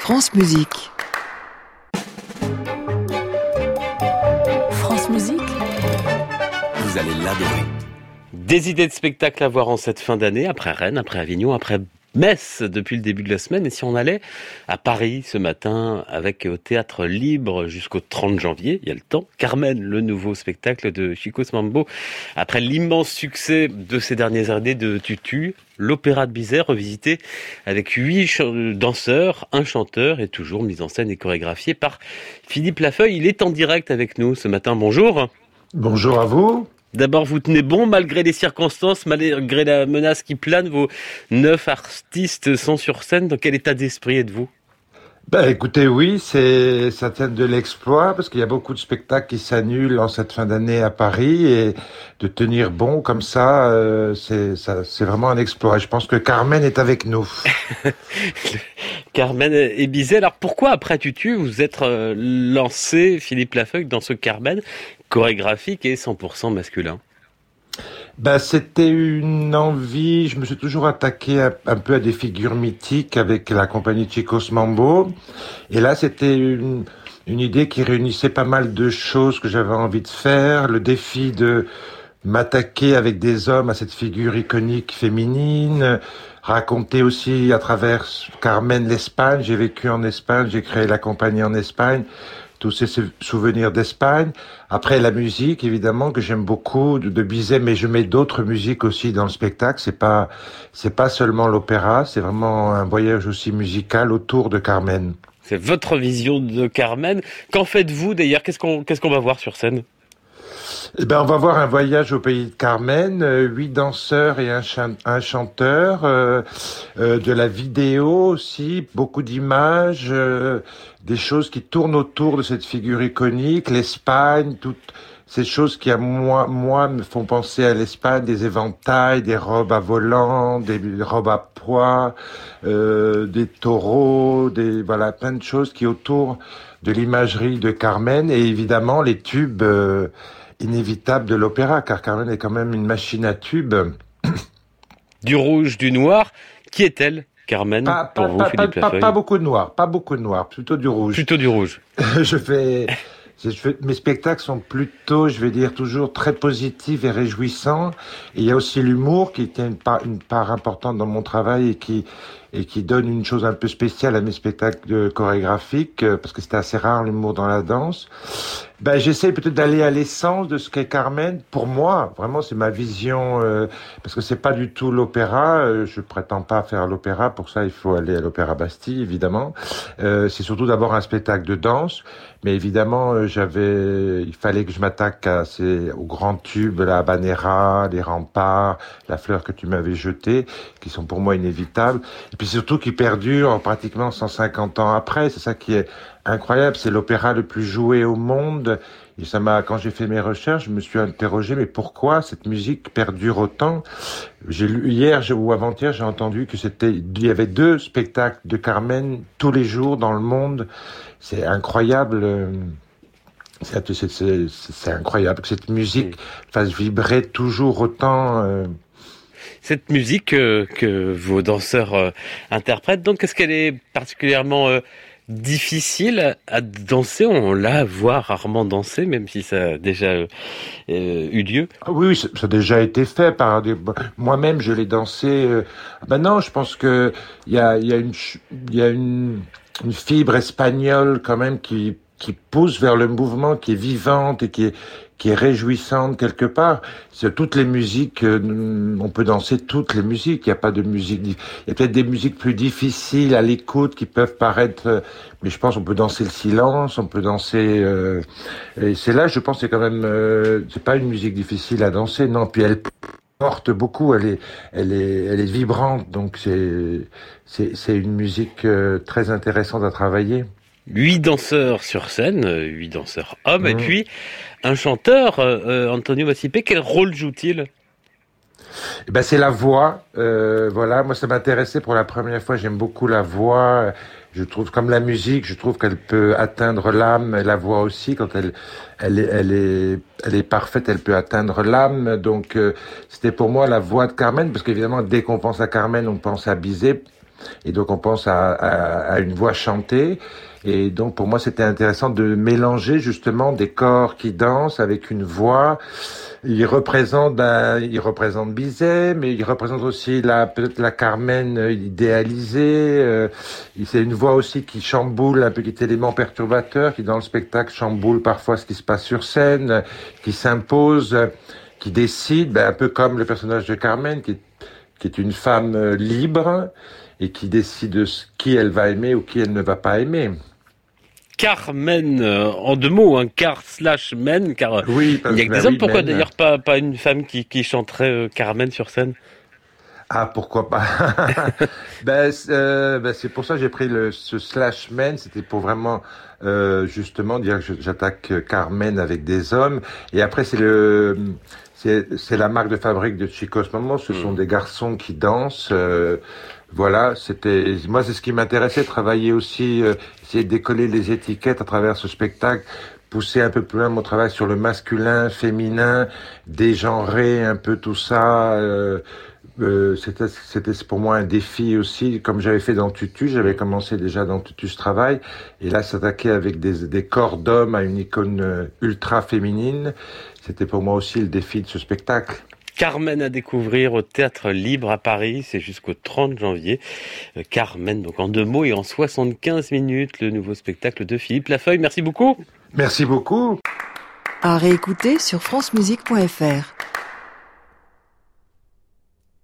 France Musique. France Musique. Vous allez l'adorer. Des idées de spectacles à voir en cette fin d'année, après Rennes, après Avignon, après Metz depuis le début de la semaine. Et si on allait à Paris ce matin avec au Théâtre Libre jusqu'au 30 janvier, il y a le temps, Carmen, le nouveau spectacle de Chico Mambo. Après l'immense succès de ces dernières années de Tutu, l'opéra de Bizet revisité avec 8 danseurs, un chanteur et toujours mise en scène et chorégraphié par Philippe Lafeuille. Il est en direct avec nous ce matin. Bonjour. Bonjour à vous. D'abord, vous tenez bon malgré les circonstances, malgré la menace qui plane. Vos 9 artistes sont sur scène. Dans quel état d'esprit êtes-vous ? Écoutez, oui, ça tient de l'exploit parce qu'il y a beaucoup de spectacles qui s'annulent en cette fin d'année à Paris et de tenir bon comme ça, c'est vraiment un exploit. Et je pense que Carmen est avec nous. Carmen et Bizet. Alors pourquoi après Tutu vous êtes lancé, Philippe Lafeuille, dans ce Carmen chorégraphique et 100% masculin ? C'était une envie, je me suis toujours attaqué un peu à des figures mythiques avec la compagnie Chico Mambo. Et là, c'était une idée qui réunissait pas mal de choses que j'avais envie de faire. Le défi de m'attaquer avec des hommes à cette figure iconique féminine, raconter aussi à travers Carmen l'Espagne. J'ai vécu en Espagne, j'ai créé la compagnie en Espagne. Tous ces souvenirs d'Espagne. Après, la musique, évidemment, que j'aime beaucoup, de Bizet, mais je mets d'autres musiques aussi dans le spectacle. C'est pas seulement l'opéra, c'est vraiment un voyage aussi musical autour de Carmen. C'est votre vision de Carmen. Qu'en faites-vous d'ailleurs ? Qu'est-ce qu'on va voir sur scène ? On va voir un voyage au pays de Carmen, 8 danseurs et un chanteur, de la vidéo aussi, beaucoup d'images, des choses qui tournent autour de cette figure iconique, l'Espagne, toutes ces choses qui à moi me font penser à l'Espagne, des éventails, des robes à volants, des robes à pois, des taureaux, voilà, plein de choses qui autour de l'imagerie de Carmen et évidemment les tubes inévitable de l'opéra, car Carmen est quand même une machine à tubes. Du rouge, du noir. Qui est-elle, Carmen, pour vous, Philippe Lafeuille ? Pas beaucoup de noir, plutôt du rouge. Plutôt du rouge. Mes spectacles sont plutôt, je vais dire, toujours très positifs et réjouissants. Et il y a aussi l'humour qui était une part importante dans mon travail et qui donne une chose un peu spéciale à mes spectacles chorégraphiques, parce que c'était assez rare l'humour dans la danse. J'essaie peut-être d'aller à l'essence de ce qu'est Carmen. Pour moi, vraiment, c'est ma vision, parce que c'est pas du tout l'opéra. Je prétends pas faire l'opéra. Pour ça, il faut aller à l'Opéra Bastille, évidemment. C'est surtout d'abord un spectacle de danse. Mais évidemment, il fallait que je m'attaque aux grands tubes, la Habanera, les remparts, la fleur que tu m'avais jetée, qui sont pour moi inévitables. Et puis surtout qui perdurent pratiquement 150 ans après. C'est ça qui est incroyable. C'est l'opéra le plus joué au monde. Et quand j'ai fait mes recherches, je me suis interrogé, mais pourquoi cette musique perdure autant? J'ai lu hier ou avant-hier, j'ai entendu il y avait 2 spectacles de Carmen tous les jours dans le monde. C'est incroyable. C'est incroyable que cette musique fasse vibrer toujours autant. Cette musique que vos danseurs interprètent, donc, est-ce qu'elle est particulièrement difficile à danser? On la voit rarement danser, même si ça a déjà eu lieu. Oui, ça a déjà été fait par moi-même, je l'ai dansé. Non, je pense que il y a une fibre espagnole quand même qui pousse vers le mouvement, qui est vivante et qui est réjouissante quelque part. C'est toutes les musiques, on peut danser toutes les musiques. Il n'y a pas de musique. Il y a peut-être des musiques plus difficiles à l'écoute qui peuvent paraître, mais je pense qu'on peut danser le silence, on peut danser. Et c'est là, je pense, c'est quand même, c'est pas une musique difficile à danser, non. Puis elle porte beaucoup, elle est vibrante, donc c'est une musique très intéressante à travailler. 8 danseurs sur scène, 8 danseurs hommes, et puis un chanteur, Antonio Massipé. Quel rôle joue-t-il ? C'est la voix. Voilà, moi ça m'intéressait pour la première fois. J'aime beaucoup la voix. Je trouve, comme la musique, je trouve qu'elle peut atteindre l'âme. Et la voix aussi, quand elle est parfaite, elle peut atteindre l'âme. Donc c'était pour moi la voix de Carmen, parce qu'évidemment dès qu'on pense à Carmen, on pense à Bizet. Et donc on pense à une voix chantée. Et donc pour moi c'était intéressant de mélanger justement des corps qui dansent avec une voix. Il représente Bizet, mais il représente aussi peut-être la Carmen idéalisée. C'est une voix aussi qui chamboule un petit élément perturbateur, qui dans le spectacle chamboule parfois ce qui se passe sur scène, qui s'impose, qui décide, un peu comme le personnage de Carmen, qui est une femme libre et qui décide de qui elle va aimer ou qui elle ne va pas aimer. Carmen, en deux mots, car/men, car oui, il n'y a que des hommes. Pourquoi d'ailleurs pas une femme qui chanterait Carmen sur scène? Ah, pourquoi pas. C'est pour ça que j'ai pris ce /men, c'était pour vraiment justement dire que j'attaque Carmen avec des hommes. Et après c'est la marque de fabrique de Chicos Momos, ce sont des garçons qui dansent. Voilà, c'est ce qui m'intéressait, travailler aussi, essayer de décoller les étiquettes à travers ce spectacle, pousser un peu plus loin mon travail sur le masculin, féminin, dégenrer un peu tout ça. C'était pour moi un défi aussi, comme j'avais fait dans Tutu, j'avais commencé déjà dans Tutu ce travail, et là s'attaquer avec des corps d'hommes à une icône ultra féminine, c'était pour moi aussi le défi de ce spectacle. Carmen à découvrir au Théâtre Libre à Paris, c'est jusqu'au 30 janvier. Carmen, donc en deux mots et en 75 minutes, le nouveau spectacle de Philippe Lafeuille. Merci beaucoup. Merci beaucoup. À réécouter sur francemusique.fr.